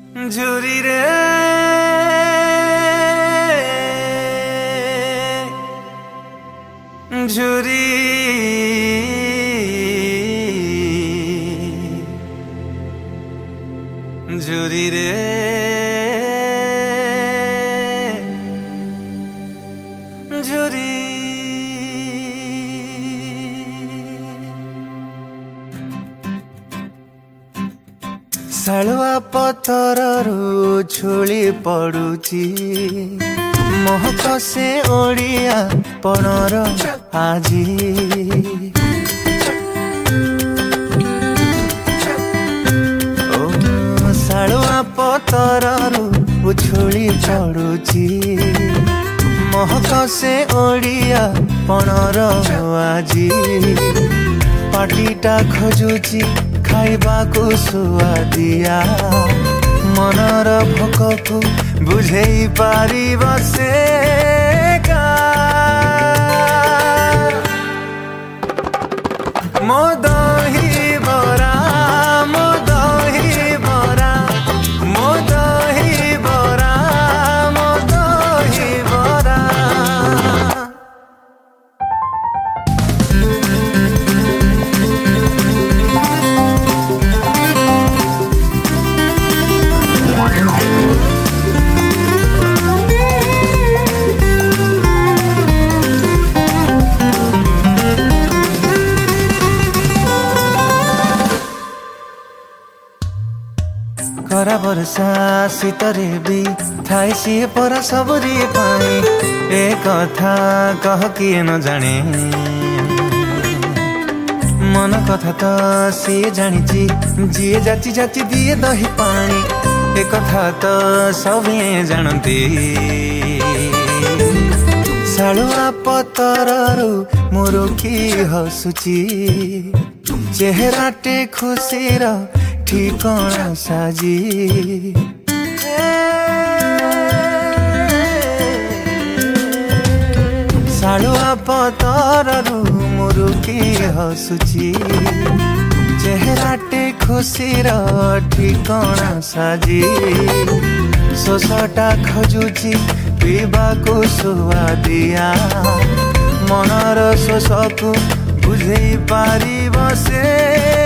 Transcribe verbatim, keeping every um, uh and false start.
झुरी रे झुरी झुरी रे झुरी शालुआ पतररू झुली पड़ुची महक से ओडिया पणर आजी ओ शालुआ पतररू झुली पड़ुची महक से ओडिया पणर आजी पाटीटा खोजुची खाइबा को सुआदिया मनर भोक को बुझेई पारिब से मो दही बरा मो दही बरा मो दही बरा मो दही बरा खरा वर्षा शीतरे भी थाई सी पर सबरी पाई ए कथा कह किए न जाने मन कथा तो सी जानी जी जाची जाची दिए दही पानी ए कथा तो सभी जानती शालुआ पतररू मुरुखी हसुची चेहराटे खुशीर ठिकाना साजी शालुआ पतररू मुरुकी हसुची चेहराटे खुशीर ठिकाना साजी शोषटा खोजुची पीबा को सुआदिया मनर शोष को बुझेई पारिब से